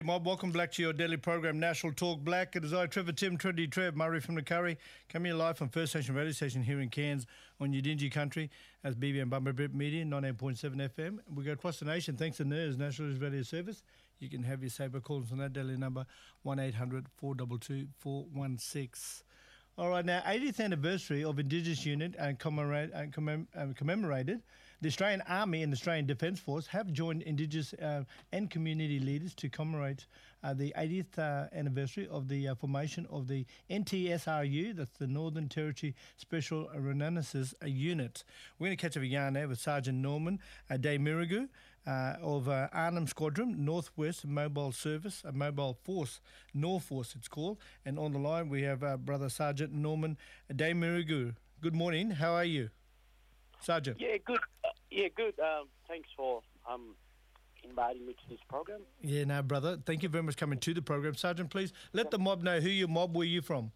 Mob, welcome back to your daily program, National Talk Black. It is I, Trevor Tim, Trendy Trev, Murray from the Curry, coming live from First Station Radio Station here in Cairns on Udingi Country as BB and Bumper Brit Media, 98.7 FM. We go across the nation thanks to NERS, National News Radio Service. You can have your saber calls on that daily number, 1800 422 416. All right, now, 80th anniversary of Indigenous Unit and commemorated. The Australian Army and the Australian Defence Force have joined Indigenous and community leaders to commemorate the 80th anniversary of the formation of the NTSRU, that's the Northern Territory Special Reconnaissance Unit. We're going to catch up a yarn there with Sergeant Norman Day-Mirigu of Arnhem Squadron, Northwest Mobile Service, Mobile Force, North Force it's called. And on the line we have Brother Sergeant Norman Day-Mirigu. Good morning, how are you, Sergeant? Yeah, good. Good. Thanks for inviting me to this program. Yeah, no, brother. Thank you very much for coming to the program. Sergeant, please let the mob know who your mob, where you from.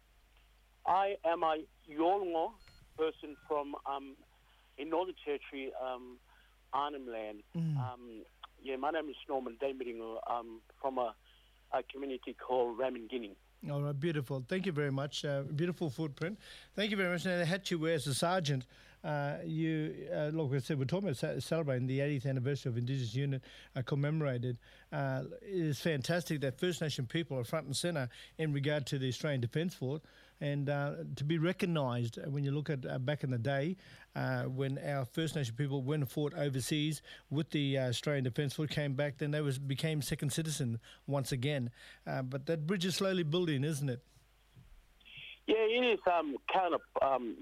I am a Yolngu person from in Northern Territory, Arnhem Land. My name is Norman Day-Mirigu. From a community called Ramangini. All right, beautiful. Thank you very much. Beautiful footprint. Thank you very much. Now, the hat you wear as a sergeant, like I said, we're talking about celebrating the 80th anniversary of Indigenous Unit commemorated. It is fantastic that First Nation people are front and centre in regard to the Australian Defence Force, and to be recognised when you look at back in the day when our First Nation people went and fought overseas with the Australian Defence Force, came back, then they became second citizen once again. But that bridge is slowly building, isn't it? Yeah, it is kind of,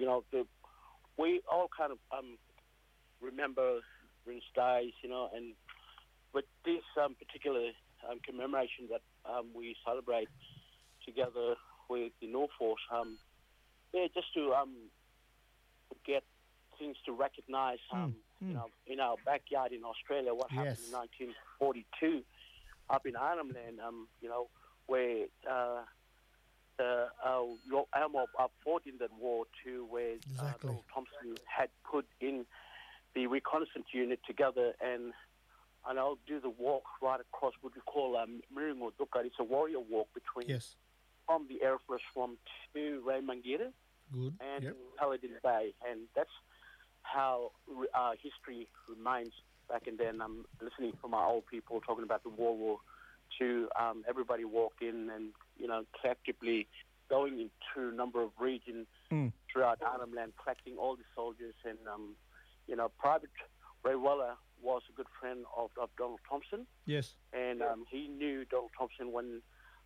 we all kind of remember these days, and with this particular commemoration that we celebrate together with the North Force, just to get things to recognise, in our backyard in Australia, what happened in 1942 up in Arnhem Land, where our mob fought in that war too, where Donald Thompson had put in the reconnaissance unit together, and I'll do the walk right across what we call Miringo Duka. It's a warrior walk between from the Air Force Swamp to Raymangiri and Paladin Bay, and that's how history remains back in then. I'm listening from our old people talking about the World War II. Everybody walked in and, collectively going into a number of regions throughout Arnhem Land, collecting all the soldiers. And, Private Ray Weller was a good friend of Donald Thompson. Yes. And he knew Donald Thompson when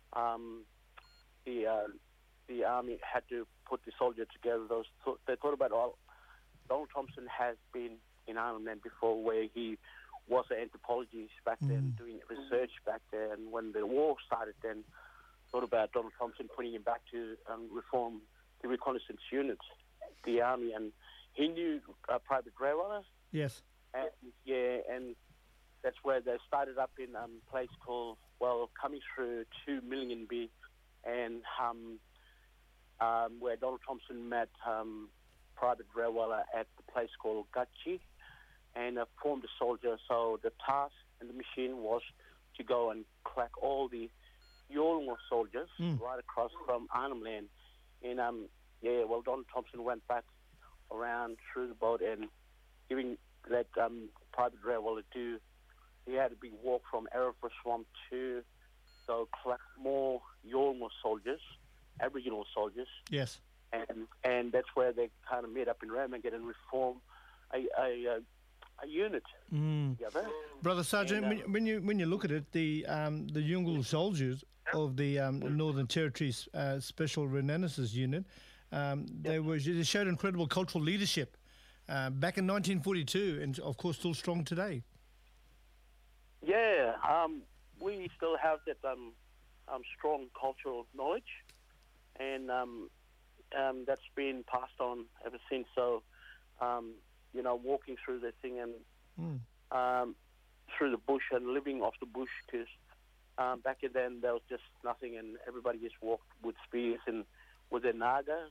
the army had to put the soldier together. They thought about Donald Thompson has been in Arnhem Land before, where he was an anthropologist back then, doing research back there. And when the war started, then thought about Donald Thompson putting him back to reform the reconnaissance units, the army. And he knew Private Ray Weller. Yes. And that's where they started up in a place called, coming through to Millingby, and where Donald Thompson met Private Ray Weller at the place called Gutchi, and formed a soldier. So the task and the mission was to go and collect all the Yolngu soldiers right across from Arnhem Land. And Donald Thompson went back around through the boat and let Private Ray Weller do. He had a big walk from Arafura Swamp to collect more Yolngu soldiers, Aboriginal soldiers. Yes. And that's where they kind of met up in Ramangiri and reform a unit together. Brother Sergeant, and, when you look at it, the Yolngu soldiers of the Northern Territory Special Reconnaissance Unit, they showed incredible cultural leadership back in 1942, and of course still strong today. Yeah, we still have that strong cultural knowledge, and that's been passed on ever since. So, walking through the thing and through the bush and living off the bush, because back then there was just nothing, and everybody just walked with spears and with their nagas.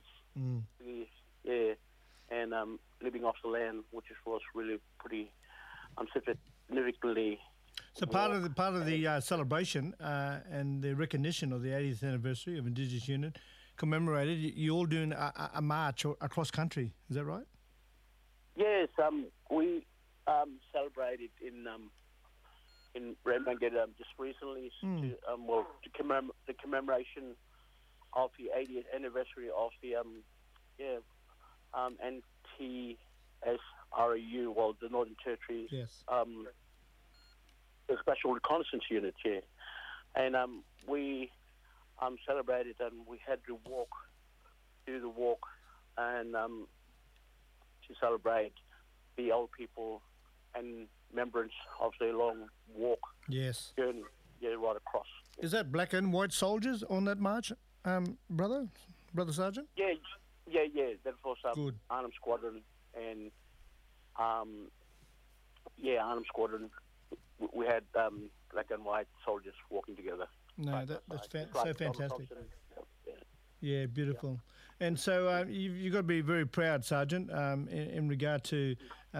And living off the land, which was really pretty significantly So part of the celebration and the recognition of the 80th anniversary of Indigenous Unit commemorated, you're all doing a march across country. Is that right? Yes, we celebrated in Redmangad just recently to the commemoration of the 80th anniversary of the NTSRU, well, the Northern Territory, Yes. the Special Reconnaissance Unit, yeah. And we celebrated, and we had to do the walk, and to celebrate the old people and remembrance of their long walk Yes. journey, right across. Is that black and white soldiers on that march, brother Sergeant? Yeah. That was Good. Arnhem Squadron and Arnhem Squadron. We had black and white soldiers walking together. No, that's so fantastic. Yeah. Yeah, beautiful. And so you've got to be very proud, Sergeant, in regard to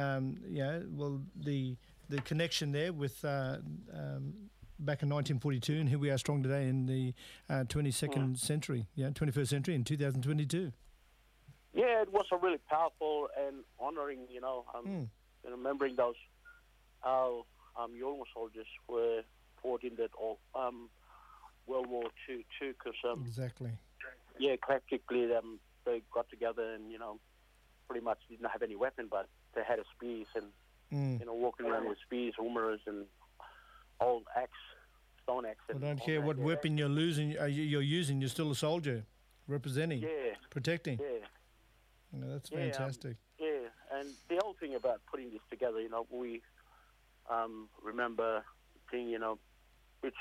the connection there with back in 1942, and here we are strong today in the 22nd century, 21st century in 2022. Yeah, it was a really powerful and honouring, remembering those our Yolngu soldiers were fought in that World War II too, because exactly. Yeah, practically they got together and pretty much didn't have any weapon, but they had a spears and walking around with spears, umaras, and old stone axe. I don't care what weapon you're using, you're still a soldier, representing, protecting. Yeah, that's fantastic. And the whole thing about putting this together, we remember thing, which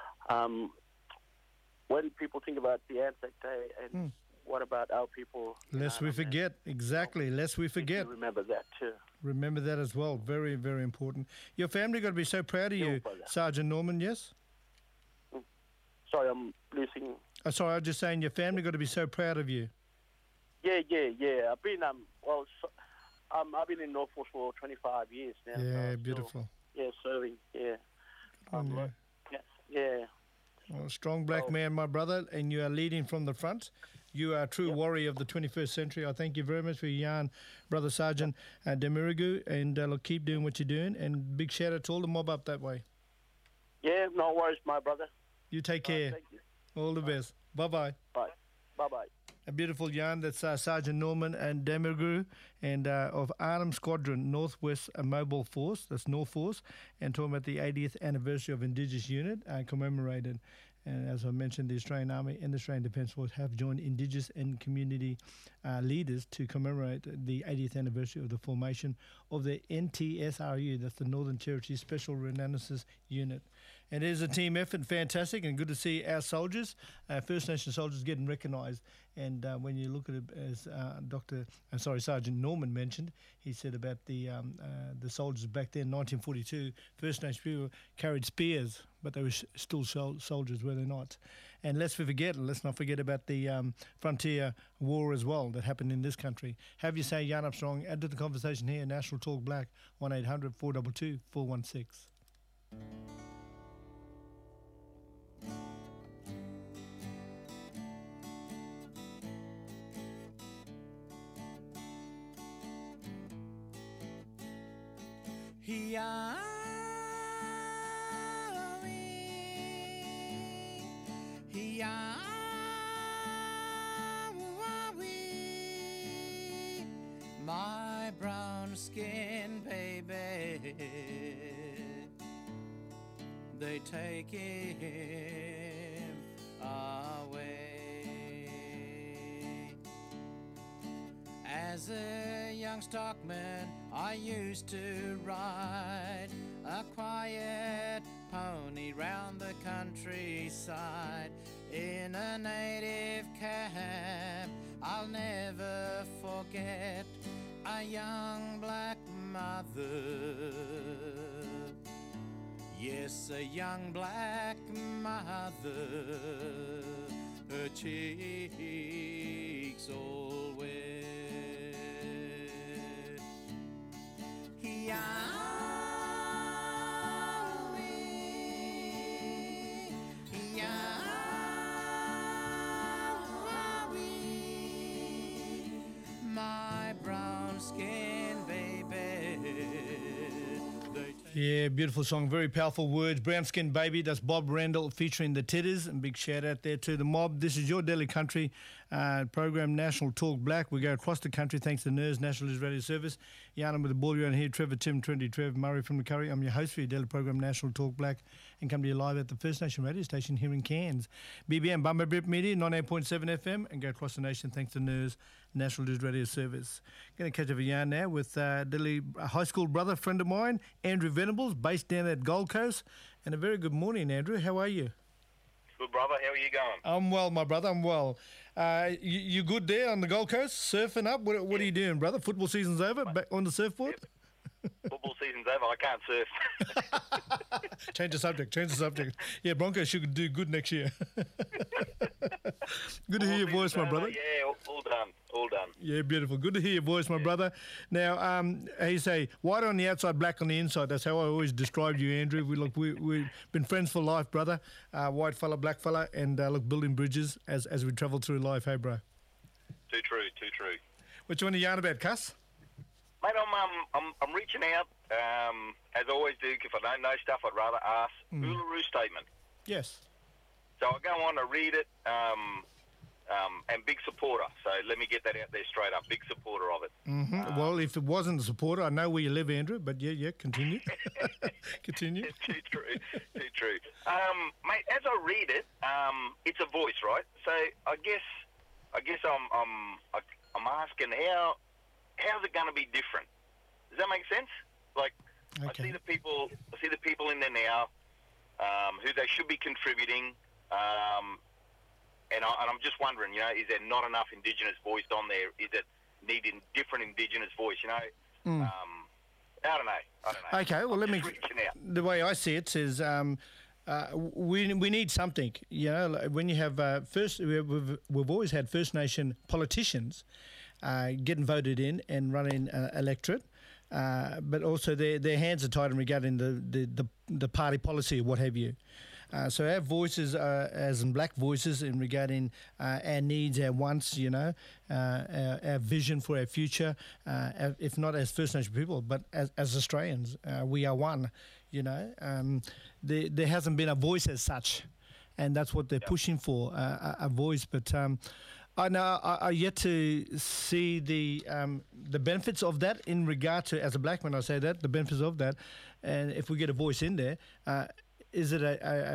when people think about the Anzac Day and what about our people? Lest we forget, exactly. Lest we forget. Remember that too. Remember that as well. Very, very important. Your family got to be so proud of you, Sergeant Norman. Yes. Sorry, I'm losing. Sorry, I was just saying your family got to be so proud of you. Yeah. I've been I've been in North Force for 25 years now. Yeah, beautiful. Serving. Yeah. Yeah. Well, a strong black man, my brother, and you are leading from the front. You are a true warrior of the 21st century. I thank you very much for your yarn, Brother Sergeant Demirigu, and keep doing what you're doing. And big shout out to all the mob up that way. Yeah, no worries, my brother. You take care. Thank you. All the best. Bye-bye. Bye. Bye-bye. A beautiful yarn. That's Sergeant Norman and Demirigu and of Arnhem Squadron Northwest Mobile Force. That's North Force. And talking about the 80th anniversary of Indigenous Unit commemorated. And as I mentioned, the Australian Army and the Australian Defence Force have joined Indigenous and community leaders to commemorate the 80th anniversary of the formation of the NTSRU, that's the Northern Territory Special Reconnaissance Unit. And it is a team effort, fantastic, and good to see our soldiers, First Nation soldiers, getting recognised. And when you look at it, as Sergeant Norman mentioned, he said about the soldiers back then, 1942, First Nation people carried spears, but they were still soldiers, were they not? And let's not forget about the frontier war as well that happened in this country. Have you say, Yarn Up Strong, add to the conversation here, National Talk Black, 1-800-422-416. My brown skin baby, they take him away. As a young stockman, I used to ride a quiet pony round the countryside in a native cab. I'll never forget a young black mother. Yes, a young black mother, her cheeks all wet. Yeah, beautiful song, very powerful words. Brown Skin Baby, that's Bob Randall featuring the Titters, and big shout out there to the mob. This is your Daily Country program, National Talk Black. We go across the country thanks to NERS, National News Radio Service. Yana with the ball around here, Trevor, Tim, Trendy, Trev, Murray from the Curry. I'm your host for your daily program, National Talk Black, and come to you live at the First Nation radio station here in Cairns. BBM, Bumba Brip Media, 98.7 FM, and go across the nation thanks to NERS, National News Radio Service. Going to catch up a yarn now with a high school brother, friend of mine, Andrew Venables, based down at Gold Coast. And a very good morning, Andrew. How are you? Good, brother. How are you going? I'm well, my brother. I'm well. You good there on the Gold Coast, surfing up? What are you doing, brother? Football season's over, back on the surfboard? Yep. Football season's over. I can't surf. Change the subject. Yeah, Broncos should do good next year. Good to hear your voice, my brother. Yeah, all done. Yeah, beautiful. Good to hear your voice, my brother. Now, how you say, white on the outside, black on the inside. That's how I always described you, Andrew. We've been friends for life, brother. White fella, black fella, and building bridges as we travel through life, hey, bro? Too true. What you want to yarn about, cuss? Mate, I'm reaching out, as I always do. If I don't know stuff, I'd rather ask. Uluru Statement. Yes. So I go on to read it, and big supporter. So let me get that out there straight up. Big supporter of it. Mm-hmm. Well, if it wasn't a supporter, I know where you live, Andrew. But yeah, continue. Continue. It's too true. Mate, as I read it, it's a voice, right? So I guess I'm asking how's it going to be different? Does that make sense? Like, okay. I see the people in there now, who they should be contributing, and I'm just wondering, is there not enough Indigenous voice on there? Is it needing different Indigenous voice? I don't know. Okay, well, the way I see it is we need something. When you have we've always had First Nation politicians getting voted in and running electorate, but also their hands are tied in regarding the party policy or what have you. So our voices, as in black voices, in regarding our needs, our wants, our vision for our future, if not as First Nation people, but as Australians, we are one. There hasn't been a voice as such, and that's what they're pushing for, a voice. But I know I yet to see the benefits of that in regard to, as a black man, I say that, the benefits of that, and if we get a voice in there. Is it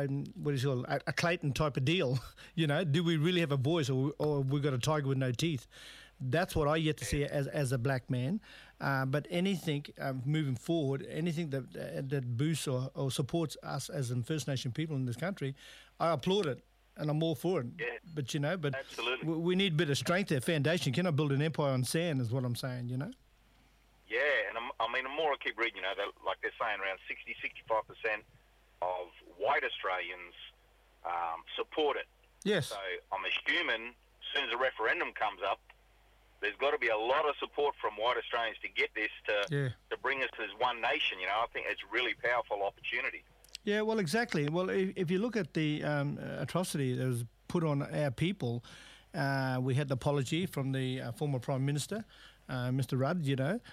a Clayton type of deal? Do we really have a voice, or we got a tiger with no teeth? That's what I yet to see as a black man. But anything moving forward, anything that boosts or supports us as in First Nation people in this country, I applaud it and I'm all for it. Yeah. But absolutely. we need a bit of strength there, foundation. Cannot build an empire on sand, is what I'm saying. Yeah, and the more I keep reading, like they're saying, around 60-65% of white Australians support it. Yes. So I'm assuming as soon as a referendum comes up, there's got to be a lot of support from white Australians to get this to bring us as one nation. I think it's a really powerful opportunity. Yeah, well, exactly. Well, if you look at the atrocity that was put on our people, we had the apology from the former Prime Minister, Mr. Rudd,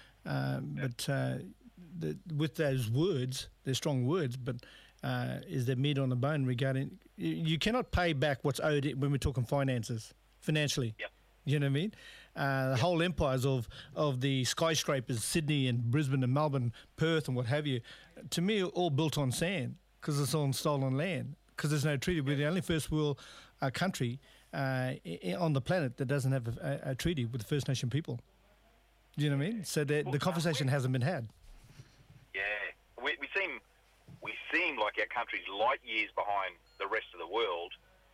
but with those words, they're strong words, but is there meat on the bone regarding... You cannot pay back what's owed when we're talking finances, financially. Yep. You know what I mean? The whole empires of the skyscrapers, Sydney and Brisbane and Melbourne, Perth and what have you, to me, all built on sand because it's on stolen land, because there's no treaty. We're the only first world country on the planet that doesn't have a treaty with the First Nation people. Do you know what I mean? So the conversation hasn't been had. Yeah. We seem like our country's light years behind the rest of the world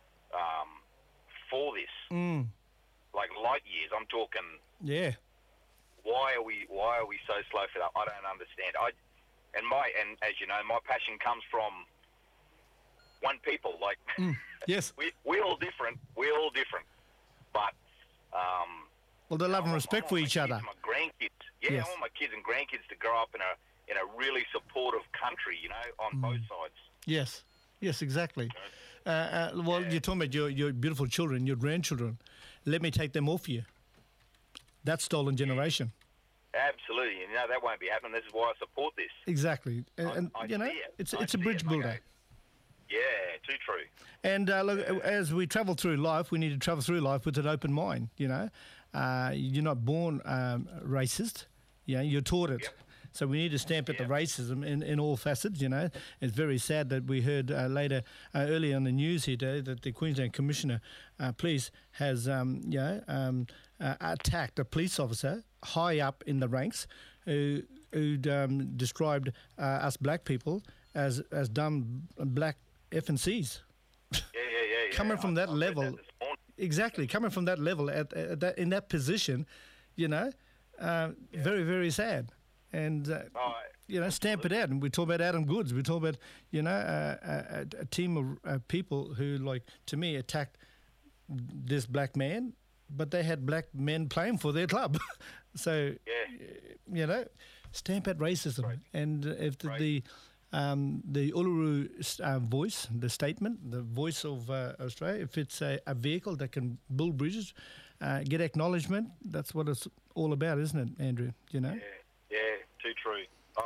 for this. Like light years. I'm talking. Yeah. Why are we so slow for that? I don't understand. And as you know, my passion comes from one people. Like yes, we're all different. We're all different, but well, they love and respect for each other. My grandkids. Yeah, yes. I want my kids and grandkids to grow up in a really supportive country. On both sides. Yes. Yes, exactly. Well, you're talking about your beautiful children, your grandchildren. Let me take them off you. That's stolen generation. Absolutely, and that won't be happening. This is why I support this. Exactly, and it's a bridge builder. Yeah, too true. And look, as we travel through life, we need to travel through life with an open mind. You're not born racist. You're taught it. Yep. So we need to stamp out the racism in all facets. It's very sad that we heard earlier on the news here today that the Queensland Commissioner, Police, has attacked a police officer high up in the ranks who described us black people as dumb black F&Cs. Yeah. Coming from that level, exactly. Coming from that level in that position, very, very sad. And stamp it out. And we talk about Adam Goodes. We talk about a team of people who, like, to me, attacked this black man, but they had black men playing for their club. So stamp out racism. Right. And if the Uluru voice, the statement, the voice of Australia, if it's a vehicle that can build bridges, get acknowledgement, that's what it's all about, isn't it, Andrew? Yeah, too true.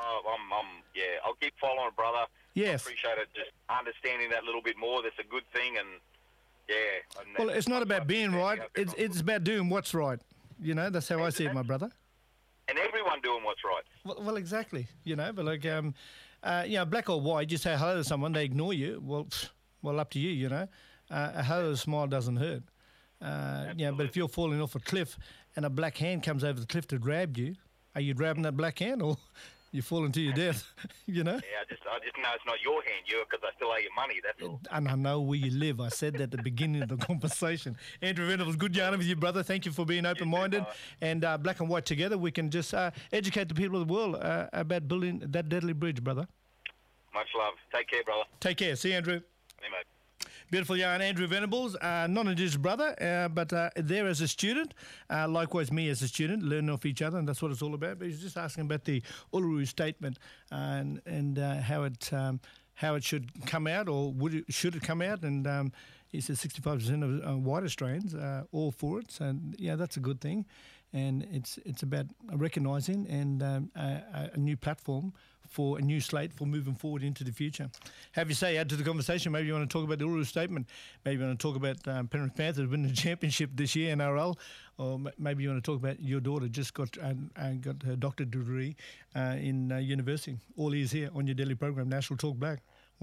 I'll keep following, brother. Yes. I appreciate it. Just understanding that little bit more, that's a good thing, and well, it's not about being right. It's about doing what's right. That's how I see it, my brother. And everyone doing what's right. Well, exactly. But like, black or white, you say hello to someone, they ignore you. Well, up to you. A hello smile doesn't hurt. But if you're falling off a cliff and a black hand comes over the cliff to grab you, are you grabbing that black hand or you falling to your death? Yeah, I just know it's not your hand, because I still owe you money. That's all. And I know where you live. I said that at the beginning of the conversation. Andrew Venables, good yarning with you, brother. Thank you for being open-minded. And black and white together, we can just educate the people of the world about building that deadly bridge, brother. Much love. Take care, brother. Take care. See you, Andrew. Hey, mate. Beautiful yarn, Andrew Venables, non-Indigenous brother, but there as a student, likewise me as a student, learning off each other, and that's what it's all about. But he's just asking about the Uluru Statement and how it should come out, or should it come out, and he says 65% of white Australians are all for it, so that's a good thing, and it's about recognising and a new platform for a new slate for moving forward into the future. Have your say, add to the conversation. Maybe you want to talk about the Uluru Statement. Maybe you want to talk about Penrith Panthers winning the championship this year, NRL. Or maybe you want to talk about your daughter just got her doctorate degree in university. All ears here on your daily program, National Talk Black.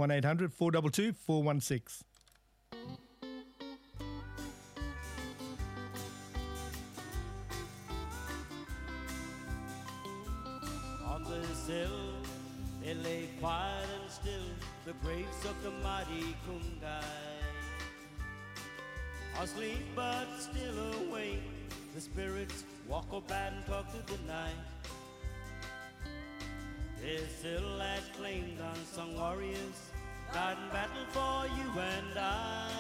1-800-422-416. On this hill they lay quiet and still, the graves of the mighty Kungai. Asleep but still awake, the spirits walk about and talk to the night. This hill has claimed unsung warriors, died in battle for you and I.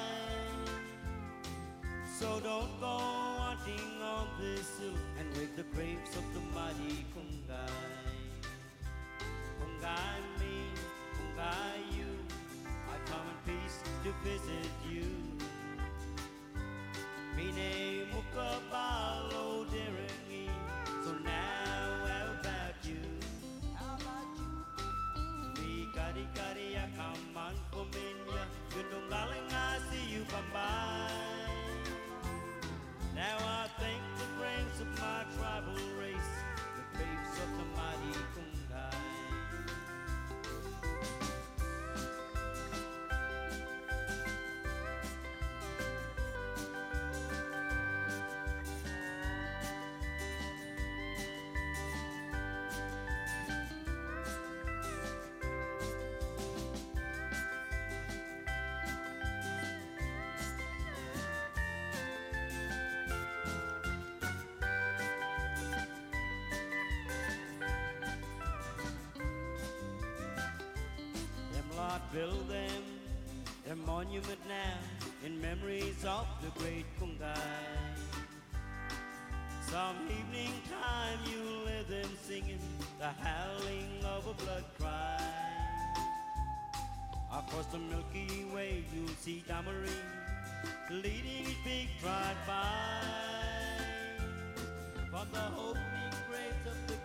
So don't go hunting on this hill and raid the graves of the mighty Kungai. Kungai me, Kungai you, I come in peace to visit you. Mine mukabalo diringi, so now how about you? Me kari kari ya kaman kuminya, yundong galing I see you come by. Now I thank the brains of my tribal race, the graves of the mighty Kungai. Build them, their monument now, in memories of the great Kungai. Some evening time you'll hear them singing the howling of a blood cry. Across the Milky Way you'll see Damarine leading his big pride by. From the holy graves of the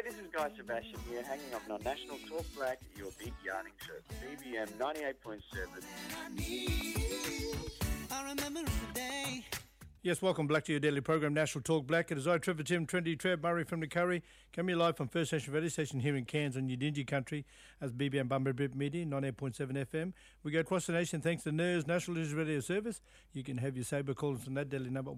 this is Guy Sebastian here, hanging up on National Talk Black, your big yarning show. BBM 98.7. I remember the day. Yes, welcome back to your daily program, National Talk Black. It is I, Trevor Tim, Trendy Trev, Murray from the Curry, coming live from First Nation Radio Station here in Cairns on Yidinji Country as BBM Bumberbip Media, 98.7 FM. We go across the nation thanks to NERS, National News Radio Service. You can have your Sabre calls on that daily number,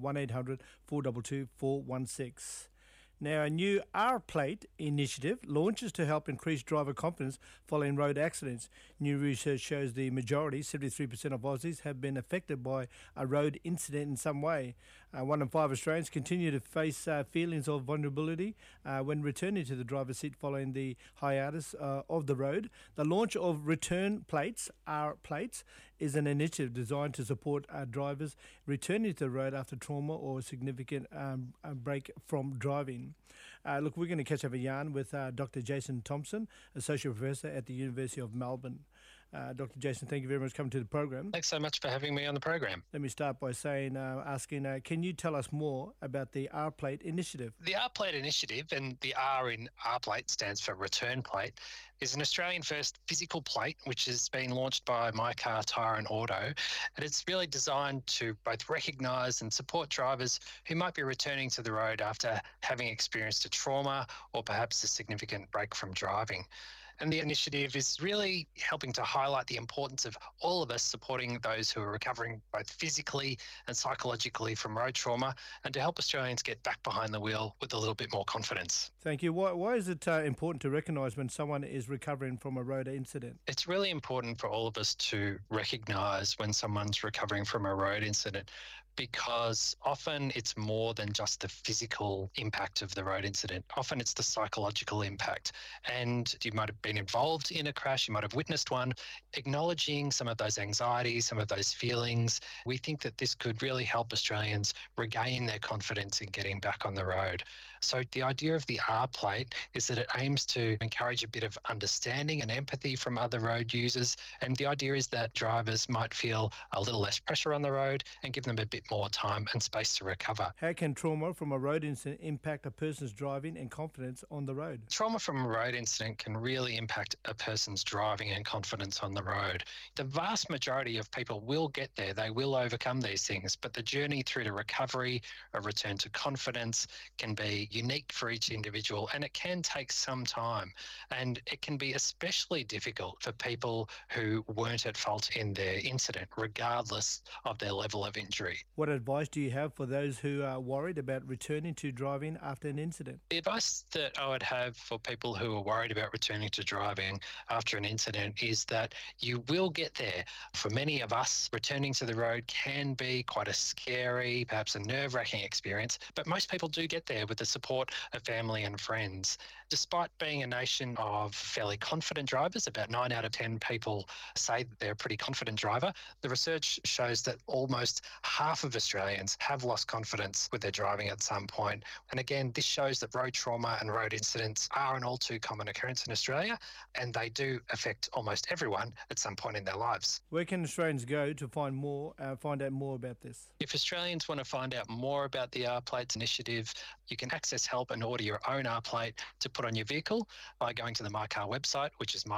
1-800-422-416. Now, a new R-Plate initiative launches to help increase driver confidence following road accidents. New research shows the majority, 73% of Aussies, have been affected by a road incident in some way. 1 in 5 Australians continue to face feelings of vulnerability when returning to the driver's seat following the hiatus of the road. The launch of Return Plates, R-Plates, is an initiative designed to support drivers returning to the road after trauma or a significant break from driving. Look, we're going to catch up a yarn with Dr. Jason Thompson, Associate Professor at the University of Melbourne. Dr. Jason, thank you very much for coming to the program. Thanks so much for having me on the program. Let me start by asking, can you tell us more about the R-Plate initiative? The R-Plate initiative, and the R in R-Plate stands for Return Plate, is an Australian-first physical plate which has been launched by My Car Tyre and Auto, and it's really designed to both recognise and support drivers who might be returning to the road after having experienced a trauma or perhaps a significant break from driving. And the initiative is really helping to highlight the importance of all of us supporting those who are recovering both physically and psychologically from road trauma, and to help Australians get back behind the wheel with a little bit more confidence. Thank you. Why is it important to recognise when someone is recovering from a road incident? It's really important for all of us to recognise when someone's recovering from a road incident, because often it's more than just the physical impact of the road incident. Often it's the psychological impact. And you might have been involved in a crash, you might have witnessed one. Acknowledging some of those anxieties, some of those feelings, we think that this could really help Australians regain their confidence in getting back on the road. So the idea of the R-Plate is that it aims to encourage a bit of understanding and empathy from other road users. And the idea is that drivers might feel a little less pressure on the road and give them a bit more time and space to recover. How can trauma from a road incident impact a person's driving and confidence on the road? Trauma from a road incident can really impact a person's driving and confidence on the road. The vast majority of people will get there. They will overcome these things, but the journey through to recovery, a return to confidence, can be unique for each individual, and it can take some time. And it can be especially difficult for people who weren't at fault in their incident, regardless of their level of injury. What advice do you have for those who are worried about returning to driving after an incident? The advice that I would have for people who are worried about returning to driving after an incident is that you will get there. For many of us, returning to the road can be quite a scary, perhaps a nerve-wracking experience, but most people do get there with the support of family and friends. Despite being a nation of fairly confident drivers, about 9 out of 10 people say that they're a pretty confident driver, the research shows that almost half of Australians have lost confidence with their driving at some point. And again, this shows that road trauma and road incidents are an all too common occurrence in Australia, and they do affect almost everyone at some point in their lives. Where can Australians go to find out more about this? If Australians want to find out more about the R-Plates initiative, you can access help and order your own R-Plate to put on your vehicle by going to the MyCar website, which is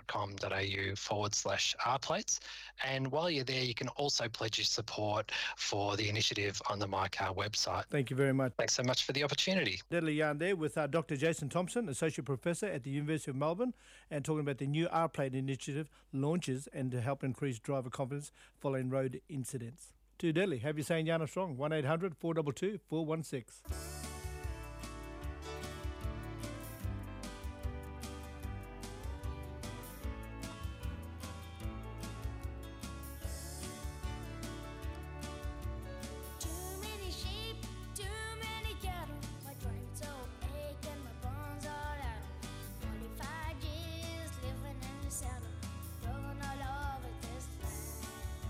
mycar.com.au/R-Plates. And while you're there, you can also pledge your support for the initiative on the MyCar website. Thank you very much. Thanks so much for the opportunity. Deadly yarn there with Dr. Jason Thompson, Associate Professor at the University of Melbourne, and talking about the new R-Plate initiative launches and to help increase driver confidence following road incidents. Too deadly. Have you saying Yana Strong? 1-800-422-416.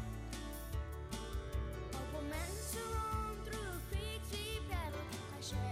Men so on through creeks we paddle. I share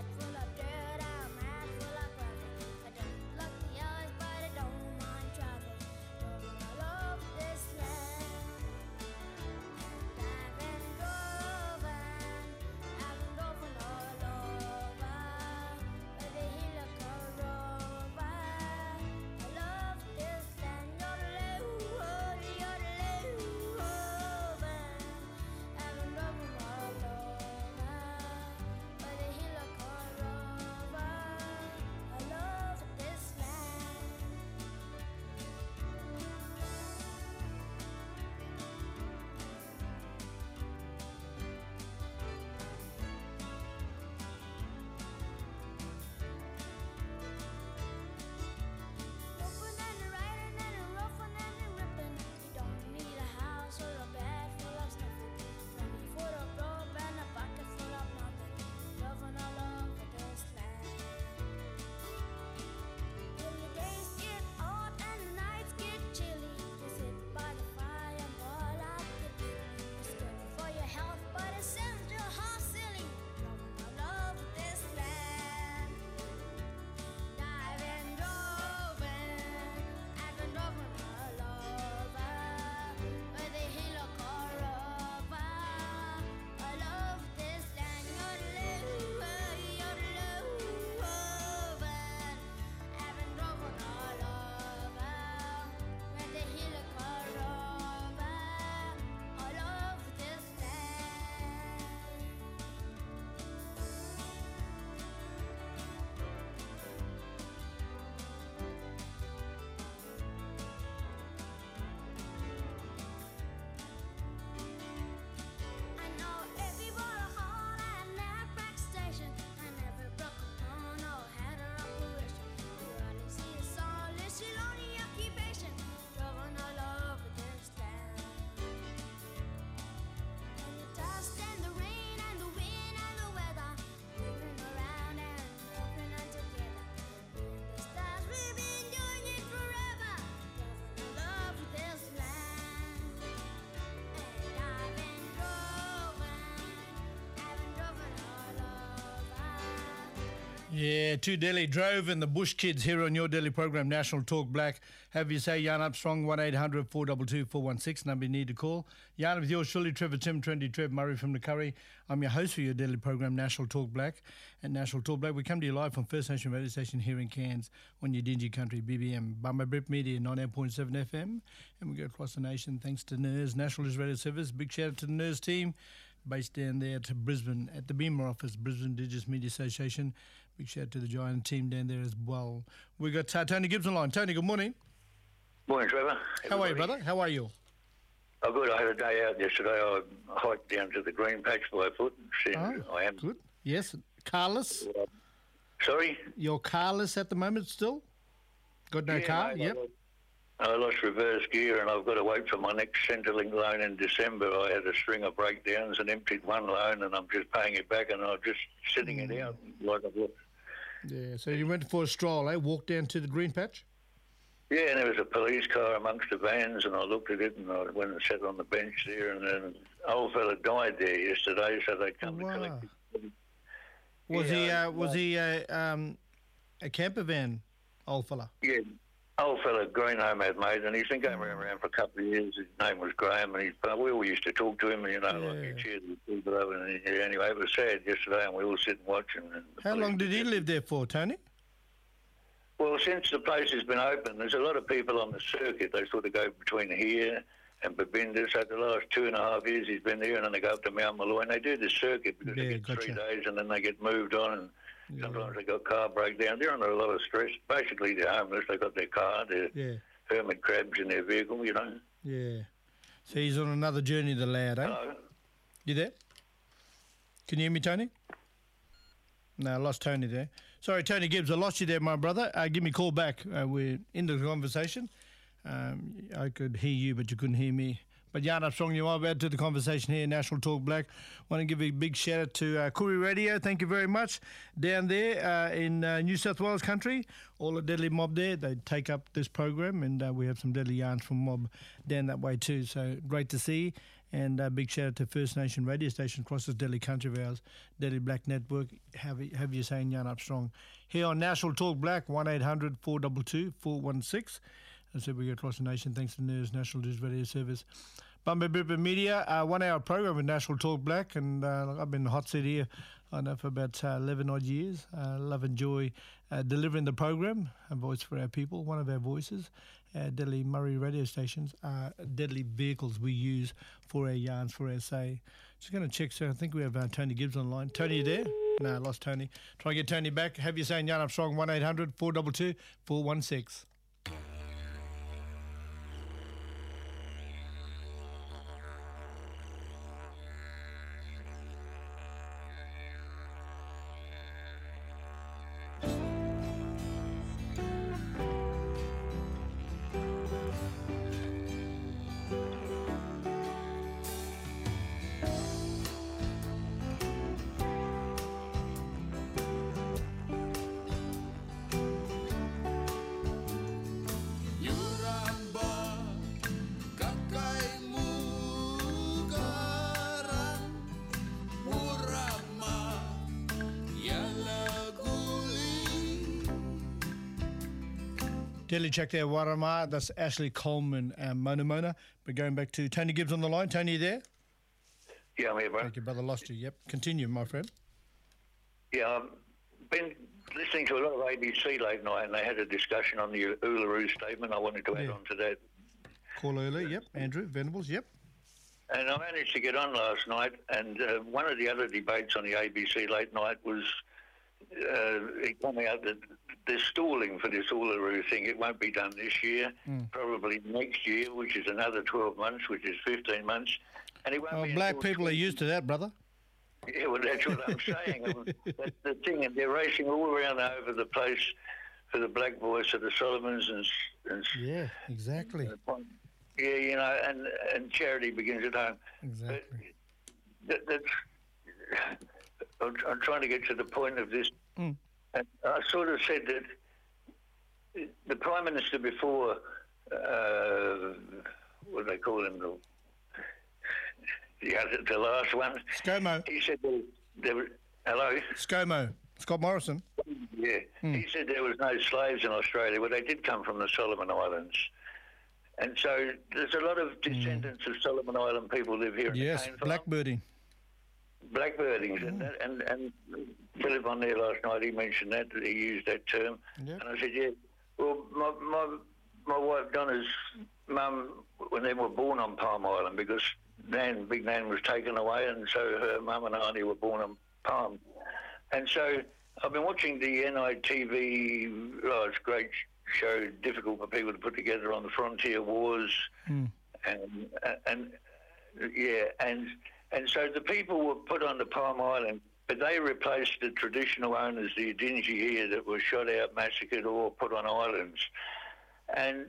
Yeah, to Delhi Drove and the Bush Kids here on your Delhi program, National Talk Black. Have you say Jan Armstrong, 1-800-422-416, number you need to call. Jan with yours, Shirley, Trevor, Tim, Trendy, Trev, Murray from the Curry. I'm your host for your Delhi program, National Talk Black. At National Talk Black, we come to you live from First Nation radio station here in Cairns on your dingy country, BBM, Bumba Brip Media, 98.7 FM. And we go across the nation thanks to NERS, National News Radio Service. Big shout out to the NERS team based down there to Brisbane at the Beamer office, Brisbane Indigenous Media Association. Big shout out to the Giant team down there as well. We got Tony Gibbs online. Tony, good morning. Morning, Trevor. How are you, brother? How are you? Oh, good. I had a day out yesterday. I hiked down to the green patch by foot. I am good. Yes, carless. Sorry? You're carless at the moment still? Got no car? Mate, yep. I lost reverse gear and I've got to wait for my next Centrelink loan in December. I had a string of breakdowns and emptied one loan and I'm just paying it back and I'm just sitting it out like I've looked. Yeah, so you went for a stroll, eh? Walked down to the green patch? Yeah, and there was a police car amongst the vans and I looked at it and I went and sat on the bench there and then an old fella died there yesterday, so they come to collect him. Was he a camper van, old fella? Yeah. Old fella, green nomad mate, and he's been going around for a couple of years. His name was Graham, and we all used to talk to him, and like you cheered people over. And anyway, it was sad yesterday, and we all sit and watch. How long did he live there for, Tony? Well, since the place has been open, there's a lot of people on the circuit. They sort of go between here and Babinda. So the last 2.5 years he's been there, and then they go up to Mount Malloy, and they do the circuit because they get 3 days, and then they get moved on, and sometimes they got car breakdown. They're under a lot of stress. Basically, they're homeless. They got their car. They're hermit crabs in their vehicle, you know. Yeah. So he's on another journey, the lad, eh? Hello? You there? Can you hear me, Tony? No, I lost Tony there. Sorry, Tony Gibbs, I lost you there, my brother. Give me a call back. We're into the conversation. I could hear you, but you couldn't hear me. But Jan Armstrong, you are add to the conversation here, National Talk Black. Want to give a big shout out to Koori Radio. Thank you very much. Down there in New South Wales country, all the deadly mob there, they take up this program, and we have some deadly yarns from mob down that way too. So great to see. And big shout out to First Nation radio station across this deadly country of ours, Deadly Black Network. Have you saying Jan Armstrong here on National Talk Black, 1-800-422-416. As I said, we go across the nation thanks to NERS, National News Radio Service. Bumba Bripper Media, 1 hour program with National Talk Black, and I've been in the hot seat here, I know, for about 11 odd years. Love and joy delivering the program, a voice for our people, one of our voices. Deadly Murray radio stations are deadly vehicles we use for our yarns, for our say. Just going to check, so I think we have Tony Gibbs online. Tony, you there? No, I lost Tony. Try and get Tony back. Have you saying Jan Armstrong, 1-800-422-416. Delhi check there, Warama. That's Ashley Coleman and Mona Mona. We're going back to Tony Gibbs on the line. Tony, you there? Yeah, I'm here, bro. Thank you, brother. Lost you. Yep. Continue, my friend. Yeah, I've been listening to a lot of ABC late night, and they had a discussion on the Uluru statement. I wanted to add on to that. Call early, yep. Andrew Venables, yep. And I managed to get on last night, and one of the other debates on the ABC late night was it came out that there's stalling for this Uluru thing. It won't be done this year, probably next year, which is another 12 months, which is 15 months. And it won't be black people are used to that, brother. Yeah, well, that's what I'm saying. That's the thing, and they're racing all around over the place for the black voice of the Solomons and yeah, exactly. Yeah, you know, and charity begins at home. Exactly. I'm trying to get to the point of this. And I sort of said that the Prime Minister before, what do they call him, the last one? ScoMo. He said there were, hello? ScoMo. Scott Morrison. Yeah. He said there was no slaves in Australia. Well, they did come from the Solomon Islands. And so there's a lot of descendants of Solomon Island people live here. Yes, in the Cane blackbirding. Blackbirding. And Philip on there last night, he mentioned that he used that term. Yep. And I said, yeah, well, my wife Donna's mum, when they were born on Palm Island, because Big Nan was taken away, and so her mum and auntie were born on Palm. And so I've been watching the NITV, it's a great show, difficult for people to put together, on the frontier wars. And so the people were put on the Palm Island, but they replaced the traditional owners, the Adinji here, that were shot out, massacred, or put on islands. And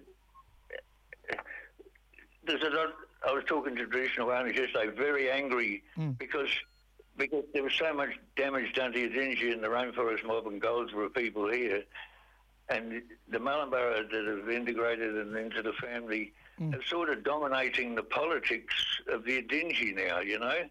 there's a lot. I was talking to traditional owners yesterday, very angry because there was so much damage done to the Adinji and the rainforest mob and Goldsboro people here, and the Mullumbara that have integrated and into the family are sort of dominating the politics of the Adinji now, you know.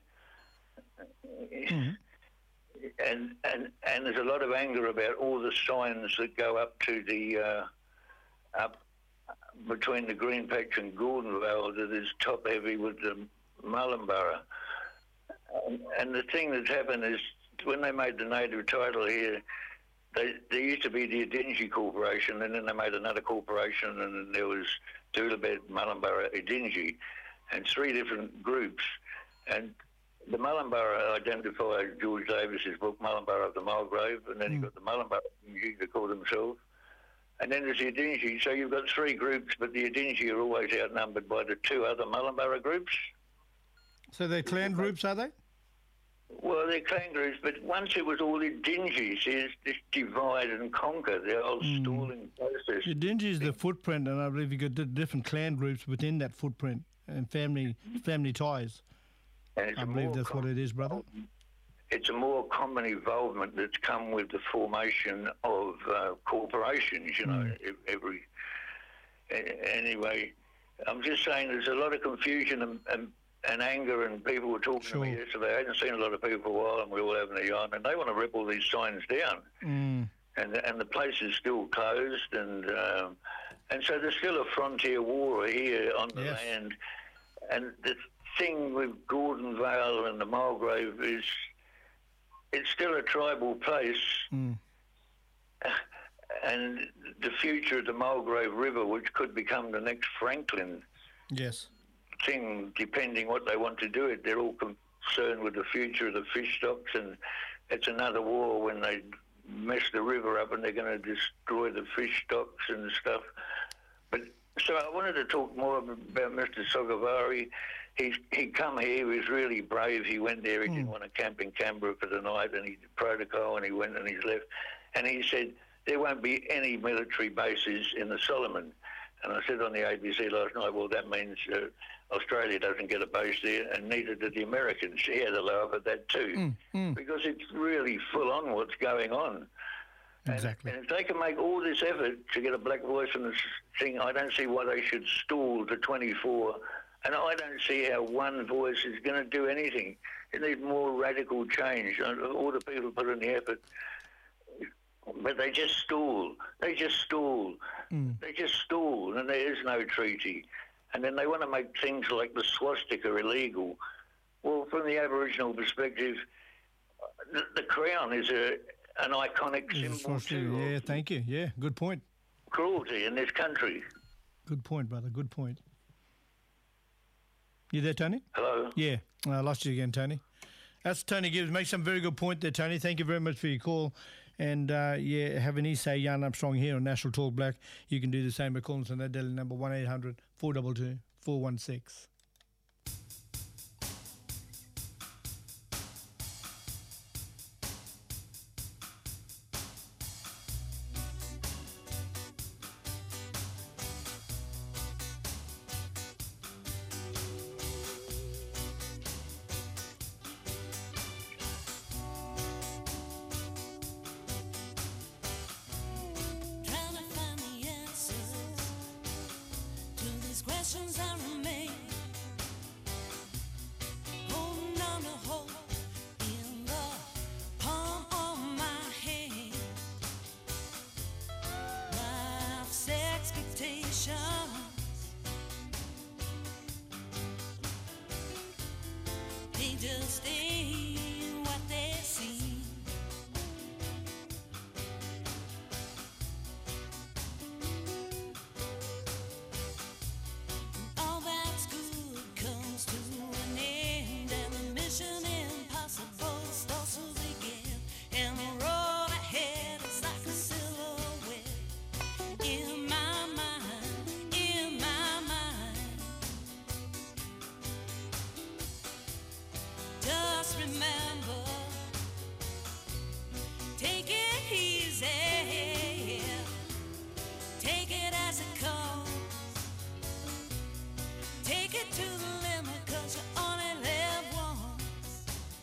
And there's a lot of anger about all the signs that go up to the up between the Green Patch and Gordonvale that is top heavy with the Mullumbara. And the thing that's happened is when they made the native title here, there used to be the Adinji Corporation, and then they made another corporation, and then there was Doolabed, Mullumbara, Adinji, and 3 different groups. And the Mullumbara identified George Davis's book, Mullumbara of the Mulgrave, and then you've got the Mullumbara Adinji, they call themselves. And then there's the Adinji. So you've got 3 groups, but the Adinji are always outnumbered by the 2 other Mullumbara groups. So they're clan groups, are they? Well, they're clan groups, but once it was all Adinji, see, it's this divide and conquer, the old stalling process. Adinji is the footprint, and I believe you've got different clan groups within that footprint and family ties. And I believe that's what it is, brother. It's a more common involvement that's come with the formation of corporations, you know, Anyway, I'm just saying there's a lot of confusion and anger, and people were talking to me yesterday. I hadn't seen a lot of people for a while, and we all having a yarn, and they want to rip all these signs down. And the place is still closed, and so there's still a frontier war here on the land. And the thing with Gordonvale and the Mulgrave is it's still a tribal place, and the future of the Mulgrave River, which could become the next Franklin thing, depending what they want to do it. They're all concerned with the future of the fish stocks, and it's another war when they mess the river up and they're going to destroy the fish stocks and stuff. But so I wanted to talk more about Mr. Sogavari. He come here, he was really brave. He went there, he didn't want to camp in Canberra for the night, and he did protocol, and he went and he's left. And he said, there won't be any military bases in the Solomon. And I said on the ABC last night, well, that means Australia doesn't get a base there, and neither did the Americans. He had a laugh at that too, because it's really full on what's going on. Exactly. And if they can make all this effort to get a black voice in this thing, I don't see why they should stall to 24. And I don't see how one voice is going to do anything. It needs more radical change. All the people put in the effort, but they just stall. They just stall. They just stall, and there is no treaty. And then they want to make things like the swastika illegal. Well, from the Aboriginal perspective, the crown is an iconic symbol too. Yeah, thank you. Yeah, good point. Cruelty in this country. Good point, brother. Good point. You there, Tony? Hello? Yeah, I lost you again, Tony. That's Tony Gibbs. Makes some very good point there, Tony. Thank you very much for your call. And, have an say Jan Armstrong here on National Talk Black. You can do the same by calling us on that daily number 1-800-422-416. They just ain't what they seem. All that's good comes to an end, and the mission impossible starts to begin. And the road ahead is like a silhouette in my mind, in my mind. Just remember, take it easy, take it as it comes, take it to the limit, 'cause you only live once,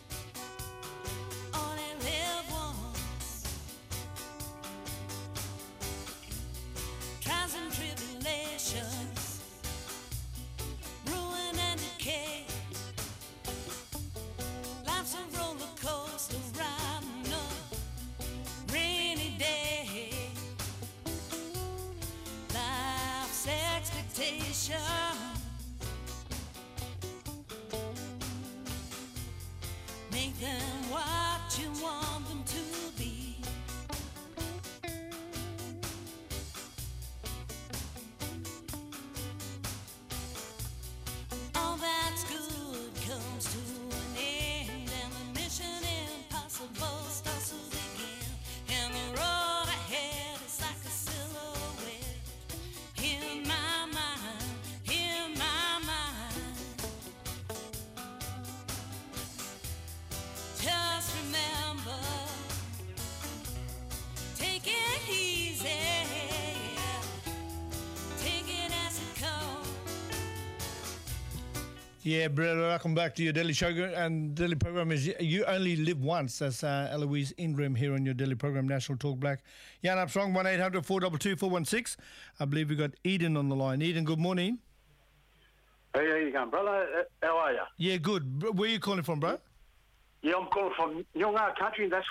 only live once. Trials and tribulations, ruin and decay. Life's a roller coaster riding up rainy day. Life's expectation, make them what you want them to be. All that's good comes to an end, and the mission impossible starts to begin. And the road ahead is like a silhouette in my mind, in my mind. Just remember, take it easy, take it as it comes. Yeah, brother, welcome back to your daily show. And daily program is You Only Live Once. That's Eloise Ingram here on your daily program, National Talk Black. Jan Armstrong, 1-800-422-416. I believe we've got Eden on the line. Eden, good morning. Hey, how you going, brother? How are you? Yeah, good. Where are you calling from, bro? Yeah, I'm calling from Nyungar country. That's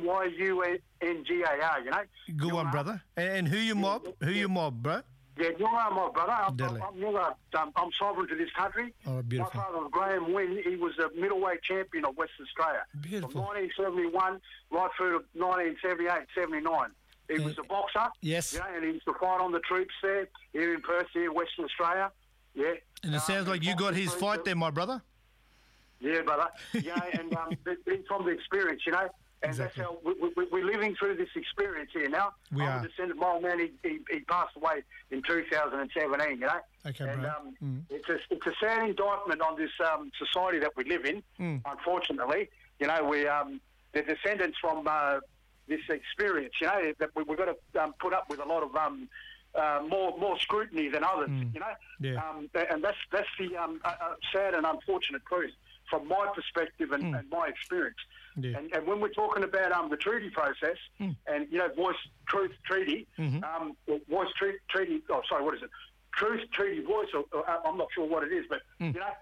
Nyungar, you know? Good one, brother. And who you mob? Who you mob, bro? Yeah, Nyungar, my brother. I'm Delhi. Nyungar. I'm sovereign to this country. Oh, beautiful. My father was Graham Wynn. He was a middleweight champion of Western Australia. Beautiful. From 1971 right through to 1978, 79. He was a boxer. Yes. You know, and he used to fight on the troops there, here in Perth, here in Western Australia. Yeah. And it sounds like you got his fight there, my brother. Yeah, brother. Yeah, and from the experience, you know. And Exactly. that's how we're living through this experience here now. We I'm are. a descendant. My old man, he passed away in 2017, you know. Okay, and bro. it's a sad indictment on this society that we live in, unfortunately. You know, we the descendants from this experience, you know, that we've got to put up with a lot of more scrutiny than others, you know. Yeah. And that's the sad and unfortunate truth from my perspective and my experience. Yeah. And when we're talking about the treaty process and, you know, voice, truth, treaty, voice, treaty, oh, sorry, what is it? Truth, treaty, voice, or I'm not sure what it is, but, you know,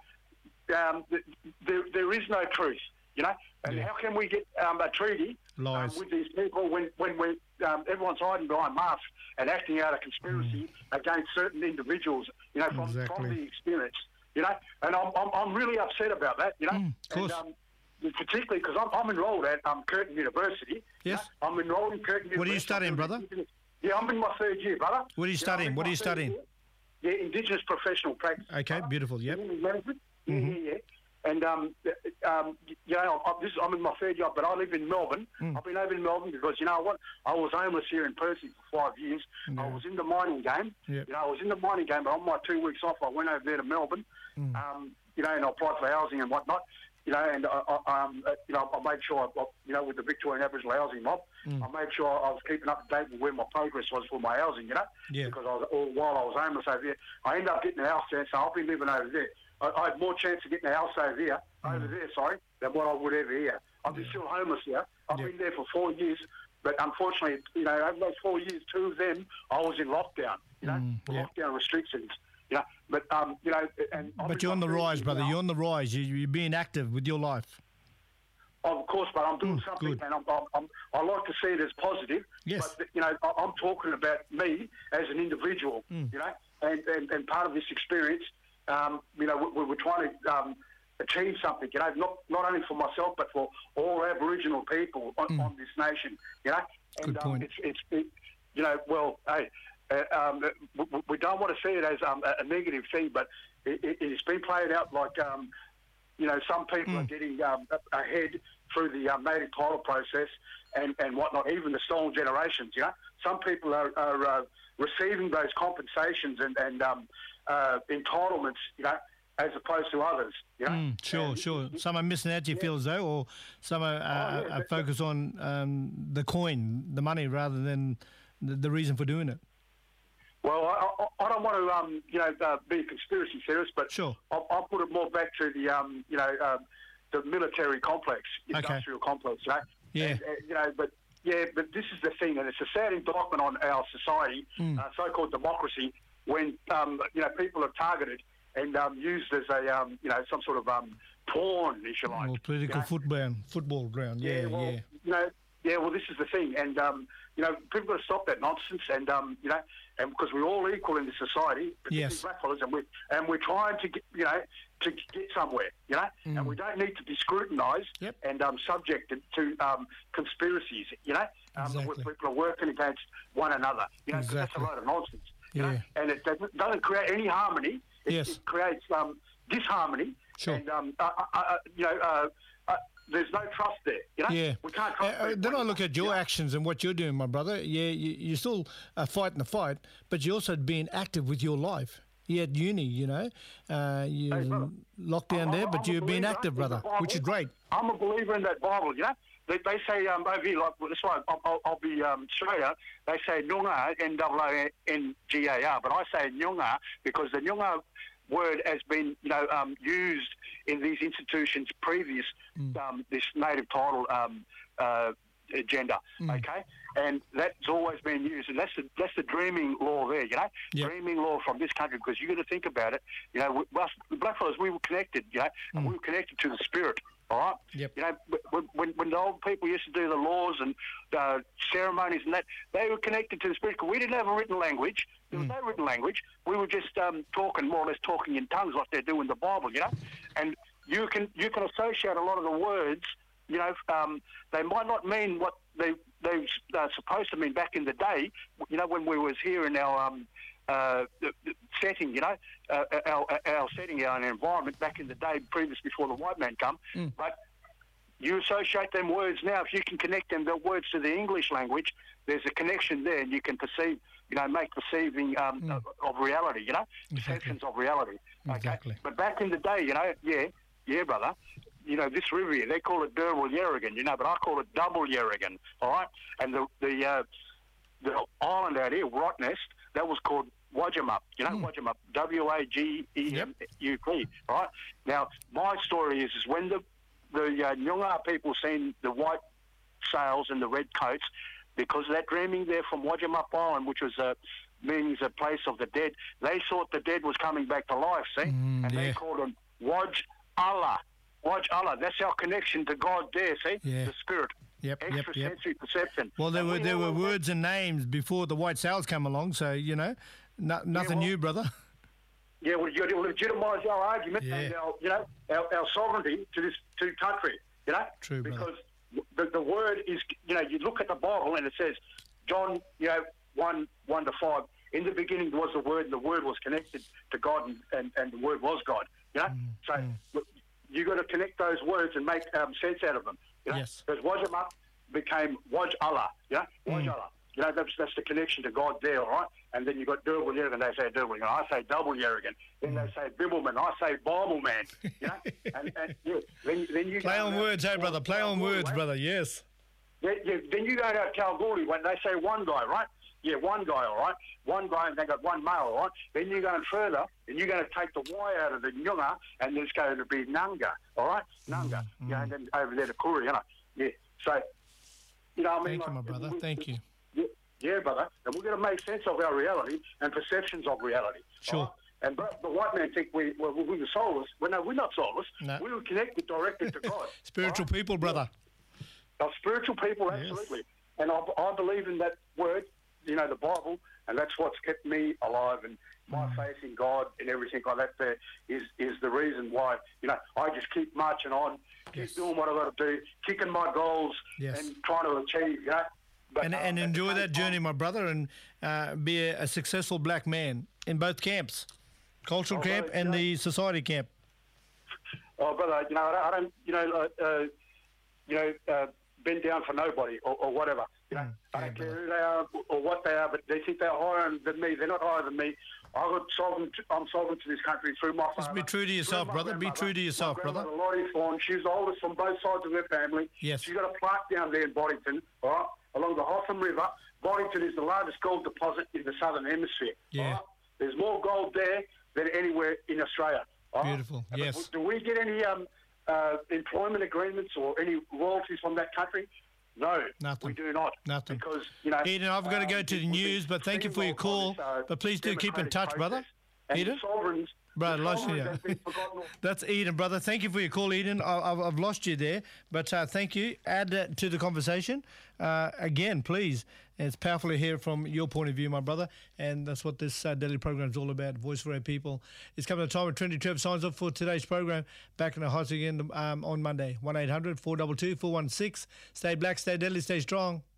there is no truth, you know. And how can we get a treaty with these people when we're, everyone's hiding behind masks and acting out a conspiracy against certain individuals, you know, from the experience, you know. And I'm really upset about that, you know. Of course. And, particularly because I'm enrolled at Curtin University. Yes. I'm enrolled in Curtin University. What are you studying, brother? Yeah, I'm in my third year, brother. What are you studying? What are you studying? Yeah, Indigenous Professional Practice. Okay, beautiful, yep. Management. Yeah. And, you know, I'm in my third year, but I live in Melbourne. I've been over in Melbourne because, you know what, I was homeless here in Percy for 5 years. I was in the mining game. Yep. You know, I was in the mining game, but on my 2 weeks off, I went over there to Melbourne, you know, and I applied for housing and whatnot. You know, and you know, I made sure, you know, with the Victorian Aboriginal Housing Mob, I made sure I was keeping up to date with where my progress was for my housing, you know, because while I was homeless over there, I ended up getting a house there, so I've been living over there. I had more chance of getting a house over there, than what I would ever here. I've been still homeless here. I've been there for 4 years, but unfortunately, you know, over those 4 years, 2 of them, I was in lockdown, you know, lockdown restrictions. You know, but you know, and but you're on the rise, brother. You're on the rise. You're being active with your life. Of course, but I'm doing something, and I like to see it as positive. Yes. But you know, I'm talking about me as an individual. You know, and part of this experience, you know, we're trying to achieve something, you know, not only for myself but for all Aboriginal people on this nation, you know. And Good point. It's you know, well, hey, we don't want to see it as a negative thing, but it's been played out like, you know, some people are getting ahead through the native title process and whatnot, even the stolen generations, you know. Some people are receiving those compensations and entitlements, you know, as opposed to others, you know. Sure. Some are missing out, you feel as though, or some are focused on the coin, the money, rather than the reason for doing it. Well, I don't want to, you know, be a conspiracy theorist, but sure. I'll put it more back to the, you know, the military complex, industrial complex, you know. Yeah. You know, but this is the thing, and it's a sad indictment on our society, so-called democracy, when, you know, people are targeted and used as a, you know, some sort of pawn, if you like. Or political football ground, yeah. You know, well, this is the thing, and, you know, people got to stop that nonsense, and, you know, and because we're all equal in this society, particularly blackfellas, and we're trying to get, you know, to get somewhere, you know, and we don't need to be scrutinised and subjected to conspiracies, you know, where people are working against one another, you know, 'cause that's a load of nonsense, you know, and it doesn't create any harmony. It creates disharmony, and you know. There's no trust there, you know? Yeah. We can't trust then I look at your actions and what you're doing, my brother. Yeah, you're still fighting the fight, but you're also being active with your life. You're at uni, you know. You're locked down there, but you're being active, brother, which is great. I'm a believer in that Bible, you know. They say over here, like, that's why I'll be straight up. They say Nyungar, N-A-N-G-A-R, but I say Nyungar because the Nyungar word has been, you know, used in these institutions previous this native title agenda, okay? And that's always been used, and that's the dreaming law there, you know? Dreaming law from this country, because you got to think about it, you know, us, the blackfellas, we were connected, you know, and we were connected to the spirit, all right? You know, when the old people used to do the laws and ceremonies and that, they were connected to the spirit, because we didn't have a written language. There was no written language. We were just talking, more or less talking in tongues like they do in the Bible, you know? And you can associate a lot of the words, you know, they might not mean what they're supposed to mean back in the day, you know, when we was here in our setting, you know, our setting, our environment back in the day, previous before the white man come. But you associate them words now. If you can connect them, the words to the English language, there's a connection there, and you can perceive, you know, make perceiving of reality, you know, perceptions of reality. Okay, but back in the day, you know, yeah, brother. You know, this river here, they call it Derwell Yerrigan, you know, but I call it Double Yerrigan, all right? And the island out here, Rottnest, that was called Wajamup, you know, Wajamup, W-A-G-E-M-U-P, all right? Now, my story is when the Nyungar people seen the white sails and the red coats, because of that dreaming there from Wajamup Island, which was means a place of the dead, they thought the dead was coming back to life, see? And they called them Waj Allah. Waj Allah. That's our connection to God there, see? The spirit. Extrasensory perception. Well, there were words and names before the white sails come along, so, you know, nothing new, brother. Yeah, well, you legitimise our argument and our, you know, our sovereignty to this country, you know? True, because the word is, you know, you look at the Bible and it says, John, you know, 1:1-5, in the beginning was the Word, and the Word was connected to God, and the Word was God, you know? So you got to connect those words and make sense out of them, you know? Yes. Because Wajamup became Waj Allah, you know? Waj Allah. You know, that's the connection to God there, all right? And then you got Derwell Yerrigan, they say Derwell, I say Double Yerrigan. Then they say Bibbleman, I say Bible man, you know? and then you play on words, hey, brother, play on words, brother, yes. Then you go to Kalgoorlie when they say one guy, right? Yeah, one guy, all right? One guy, and they got one male, all right? Then you're going further, and you're going to take the Y out of the Nyungar, and there's going to be Nunga, all right? Nunga. You know, and then over there to Koori, you know? Yeah, so, you know, I mean... Thank you, my brother, thank you. Yeah, brother, and we're going to make sense of our reality and perceptions of reality. Sure. Right? And the white man think we were soulless. Well, no, we're not soulless. No. We were connected directly to God. Spiritual people, brother. Spiritual people, absolutely. Yes. And I believe in that word, you know, the Bible, and that's what's kept me alive. And my faith in God and everything like that there is the reason why, I just keep marching on, keep doing what I've got to do, kicking my goals and trying to achieve, But, and enjoy that journey, my brother, and be a successful black man in both camps, cultural camp and the society camp. Oh, brother, I don't, bend down for nobody or whatever. I don't care who they are or what they are, but they think they're higher than me. They're not higher than me. I'm sovereign to this country through my father. Just be true to yourself, brother. Be true to yourself, brother. Lottie Thorne, she's the oldest from both sides of her family. Yes. She's got a plaque down there in Boddington, all right, along the Hotham River. Boddington is the largest gold deposit in the Southern Hemisphere. Yeah. Right? There's more gold there than anywhere in Australia. Right? Beautiful, yes. Do we get any employment agreements or any royalties from that country? No, nothing. We do not. Nothing. Because, Eden, I've got to go to the news, but thank you for your call. But please do keep in touch, brother. Eden? Brother, lost you. That's Eden, brother. Thank you for your call, Eden. I've lost you there, but thank you. Add that to the conversation. Again, please. It's powerful to hear from your point of view, my brother, and that's what this daily program is all about, Voice for Our People. It's coming to time when Trinity Trev signs off for today's program. Back in the house again on Monday, 1-800-422-416. Stay black, stay deadly, stay strong.